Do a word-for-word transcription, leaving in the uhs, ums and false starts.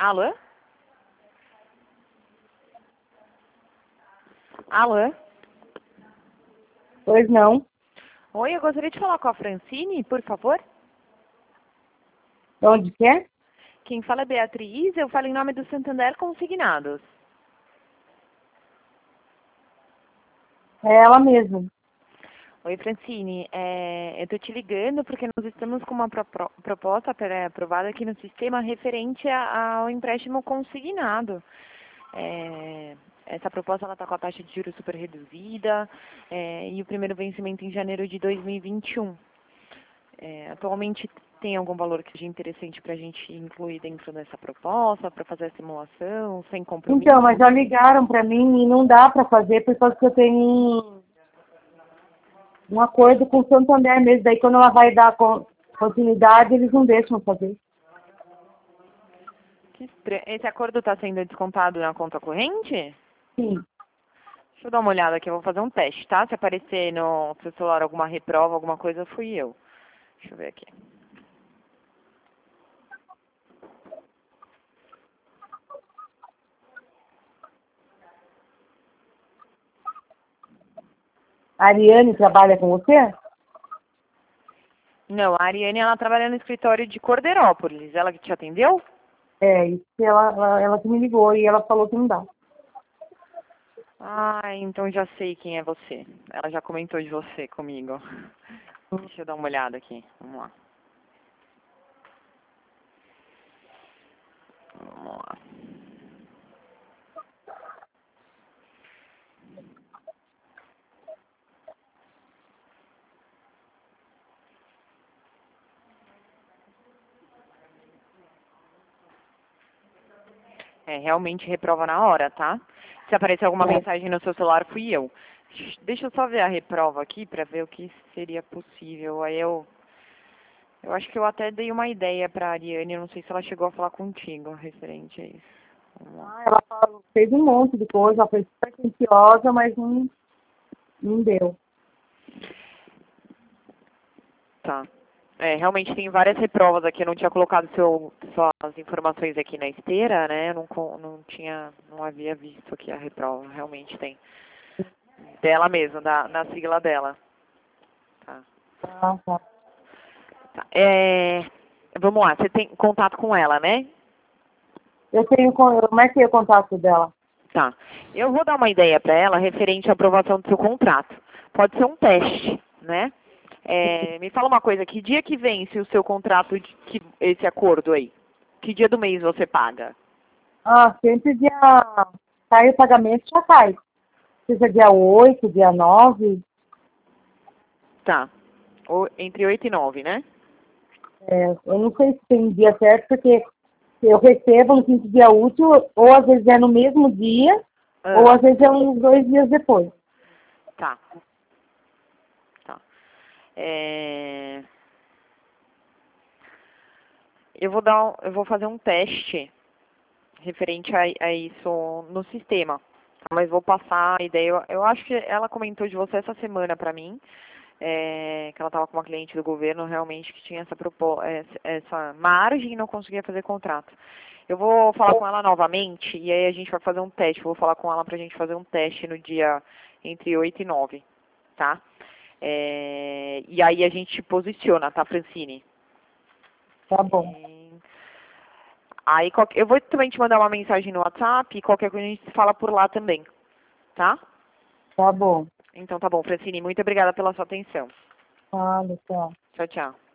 Alô? Alô? Pois não. Oi, eu gostaria de falar com a Francine, por favor. De onde que é? Quem fala é Beatriz, eu falo em nome do Santander Consignados. É ela mesma. Oi, Francine, é, eu estou te ligando porque nós estamos com uma pro, pro, proposta pré-aprovada aqui no sistema referente a, ao empréstimo consignado. É, essa proposta está com a taxa de juros super reduzida é, e o primeiro vencimento em janeiro de dois mil e vinte e um. É, atualmente tem algum valor que seja interessante para a gente incluir dentro dessa proposta, para fazer a simulação, sem compromisso? Então, mas já ligaram para mim e não dá para fazer por causa que eu tenho um, um acordo com o Santander mesmo. Daí quando ela vai dar con- continuidade, eles não deixam fazer. Que estra- Esse acordo está sendo descontado na conta corrente? Sim. Deixa eu dar uma olhada aqui, eu vou fazer um teste, tá? Se aparecer no seu celular alguma reprova, alguma coisa, fui eu. Deixa eu ver aqui. A Ariane trabalha com você? Não, a Ariane, ela trabalha no escritório de Cordeirópolis. Ela que te atendeu? É, isso que ela, ela, ela que me ligou e ela falou que não dá. Ah, então já sei quem é você. Ela já comentou de você comigo. Deixa eu dar uma olhada aqui. Vamos lá. Vamos lá. É, realmente reprova na hora, tá? Se aparecer alguma É. mensagem no seu celular, fui eu. Deixa eu só ver a reprova aqui para ver o que seria possível. Aí eu eu acho que eu até dei uma ideia para a Ariane, eu não sei se ela chegou a falar contigo referente a isso. Vamos lá. Ah, ela falou- fez um monte de coisa, ela foi super ansiosa, mas não, não deu. Tá. É, realmente tem várias reprovas aqui, eu não tinha colocado seu, suas informações aqui na esteira, né? Eu não, con- não tinha, não havia visto aqui a reprova, realmente tem. Dela mesmo, da, na sigla dela. Tá. Ah, tá. Tá. É, vamos lá, você tem contato com ela, né? Eu tenho, con- eu marquei o contato dela. Tá. Eu vou dar uma ideia para ela referente à aprovação do seu contrato. Pode ser um teste, né? É, me fala uma coisa, que dia que vence o seu contrato, de, que, esse acordo aí? Que dia do mês você paga? Ah, sempre dia. Cai o pagamento, já cai. Seja dia oito, dia nove. Tá. Ou, entre oito e nove, né? É, eu não sei se tem dia certo, porque eu recebo no quinto dia útil, ou às vezes é no mesmo dia, ou Ah, às vezes é uns dois dias depois. tá. Tá. É, eu vou dar, um- eu vou fazer um teste referente a, a isso no sistema. Tá? Mas vou passar a ideia. Eu, eu acho que ela comentou de você essa semana para mim, é, que ela estava com uma cliente do governo realmente que tinha essa, propo, essa, essa margem e não conseguia fazer contrato. Eu vou falar com ela novamente e aí a gente vai fazer um teste. Eu vou falar com ela para a gente fazer um teste no dia entre oito e nove, tá? É, e aí a gente posiciona, tá, Francine? Tá bom. É, aí qual- eu vou também te mandar uma mensagem no WhatsApp e qualquer coisa a gente se fala por lá também, tá? Tá bom. Então tá bom, Francine, muito obrigada pela sua atenção. Fala, tchau. Tchau, tchau.